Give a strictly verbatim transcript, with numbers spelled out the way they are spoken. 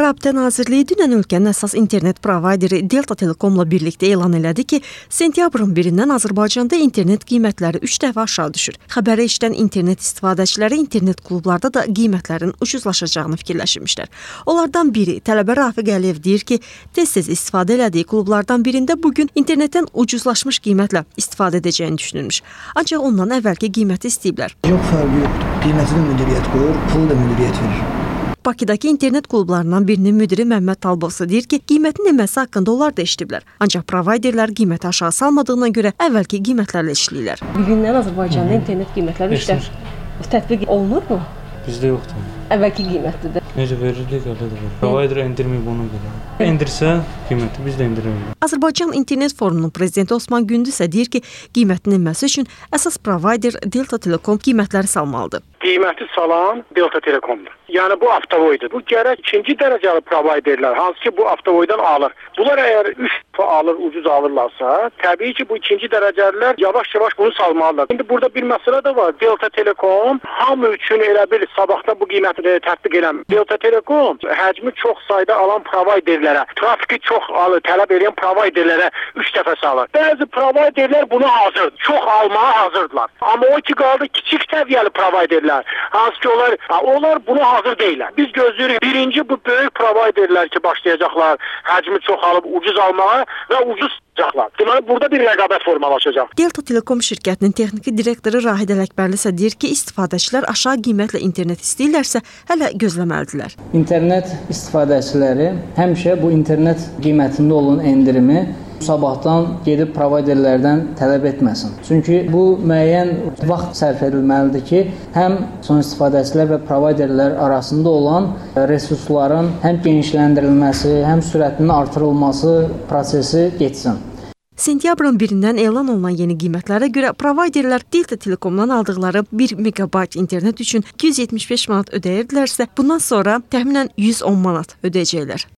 Rabitə Nazirliyi dünən ölkənin əsas internet provayderi Delta Telekomla birlikdə elan elədi ki, sentyabrın birindən Azərbaycanda internet qiymətləri üç dəfə aşağı düşür. Xəbəri eşidən internet istifadəçiləri internet klublarda da qiymətlərin ucuzlaşacağını fikirləşmişlər. Onlardan biri tələbə Rafiq Əliyev deyir ki, tez-tez istifadə elədiyi klublardan birində bugün internetdən ucuzlaşmış qiymətlə istifadə edəcəyini düşünülmüş. Ancaq ondan əvvəlki qiyməti istəyiblər. Yox, fərqi yoxdur. Qiymətini də müdiriyyət qoyur, pulu da müdiriyyət verir. Bakıdakı internet klublarından birinin müdiri Məhəmməd Talbovsa deyir ki, qiymətin enməsi haqqında onlar da eşitiblər. Ancaq provayderlər qiyməti aşağı salmadığına görə əvvəlki qiymətlərlə işləyirlər. Bugündən Azərbaycanda internet qiymətləri üç dəfə tətbiq olunurmu? Bizdə yoxdur. Əvvəlki qiymətlidir. Necə verirdik, elə də verir. Provider endirməyib ona görə. Endirsə qiyməti biz də endirərik. Azərbaycan İnternet Forumunun prezidenti Osman Gündüz isə deyir ki, qiymətin enməsi üçün əsas provayder Delta Telekom qiymətləri salmalıdır. Qiyməti salan Delta Telekomdur. Yəni bu avtovoydur. Bu gərək ikinci dərəcəli provayderlər, hansı ki bu avtovoydan alır. Bunlar əgər üç dəfə alır, ucuz alırlarsa, təbii ki bu ikinci dərəcəlilər yavaş-yavaş bunu salmalılar. İndi burada bir məsələ də var. Delta Telekom hamı üçün elə bil sabahdan bu qiyməti tətbiq eləmir. Delta Telekom həcmi çox sayda alan provayderlərə, trafiki çox alır, tələb edən provayderlərə üç dəfə salır. Bəzi provayderlər buna hazırdır. Çox almağa hazırdılar. Amma o ki qaldı kiçik səviyyəli provayderlər. Hansı ki onlar, onlar buna hazır deyilər. Biz gözləyirik. Birinci bu böyük provayderlər ki başlayacaqlar həcmi çox alıb ucuz almağa və ucuz satacaqlar. Deməli burada bir rəqabət formalaşacaq. Delta Telekom şirkətinin texniki direktoru Rahid Ələkbərli isə deyir ki, istifadəçilər aşağı qiymətlə internet istəyirlərsə, hələ gözləməlidirlər. İnternet istifadəçiləri həmişə bu internet qiymətində olan endirimi sabahdan gedib provayderlərdən tələb etməsin. Çünki bu müəyyən vaxt sərf edilməlidir ki, həm son istifadəçilər və provayderlər arasında olan resursların həm genişləndirilməsi, həm sürətinin artırılması prosesi getsin. Sentyabrın birindən elan olunan yeni qiymətlərə görə provayderlər Delta Telekomdan aldıqları bir megabayt internet üçün iki yüz yetmiş beş manat ödəyirdilərsə, bundan sonra təxminən yüz on manat ödəyəcəklər.